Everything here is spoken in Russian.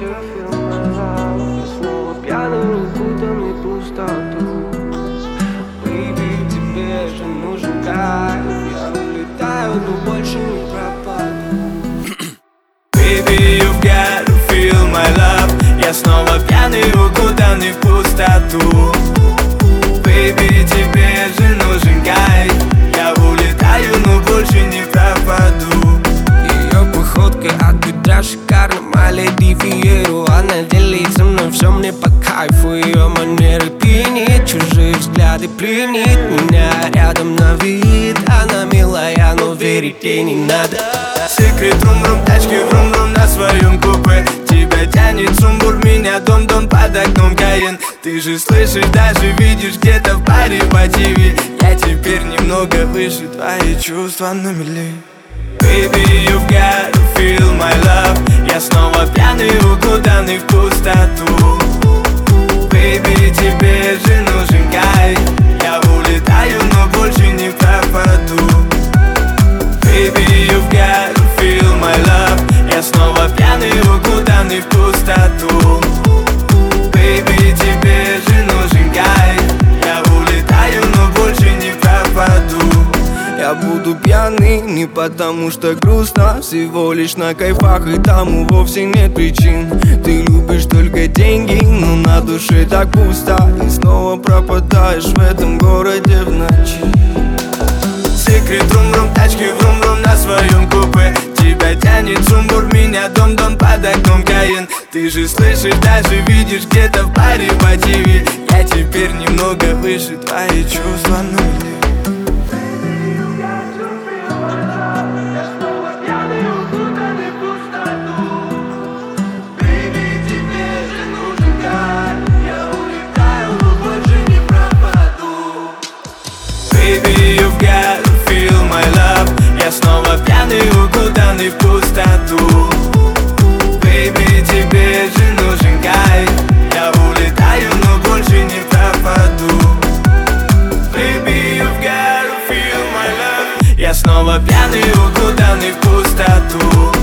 you feel my love. Я снова пьяный, укутанный в пустоту. Baby, тебе же нужен кайф. Я улетаю, но больше не пропаду. Baby, you've got to feel my love. Я снова пьяный, укутанный в пустоту. Baby, тебе же нужен кайф. Я улетаю, но больше не пропаду. Ее походка от бедра шикарна, моя леди Фиеру. Она делит со мной все мне по кайфу. Ее манеры пьянит, чужие взгляды пленит меня рядом на вид. Она милая, но верить ей не надо. Секрет рум-рум, тачки врум-рум на своем купе. Тебя тянет сумбур, меня дом-дом под окном Каен. Ты же слышишь, даже видишь где-то в баре по ТВ. Я теперь немного выше, твои чувства на мели. Baby, You've got to feel my love. Я снова пьяный, укутанный в пустоту. Baby, тебе же нужен кайф. Я улетаю, но больше не пропаду. Baby, you've got to feel my love. Я снова пьяный, укутанный в пустоту. Baby, тебе же нужен кайф. Я улетаю, но больше не пропаду. я буду пьяный не потому что грустно, всего лишь на кайфах, и тому вовсе нет причин. Ты любишь только деньги, но на душе так пусто, и снова пропадаешь в этом городе в ночи. Секрет рум-рум, тачки врум-рум на своем купе. Тебя тянет сумбур, меня дом-дом под окном Каен. Ты же слышишь, даже видишь где-то в баре по ТВ. Я теперь немного выше, твои чувства на мели. Baby, you've got to feel my love. Я снова пьяный, укутанный в пустоту. Baby, тебе же нужен кайф. Я улетаю, но больше не пропаду. Baby, you've got to feel my love. Я снова пьяный, укутанный в пустоту.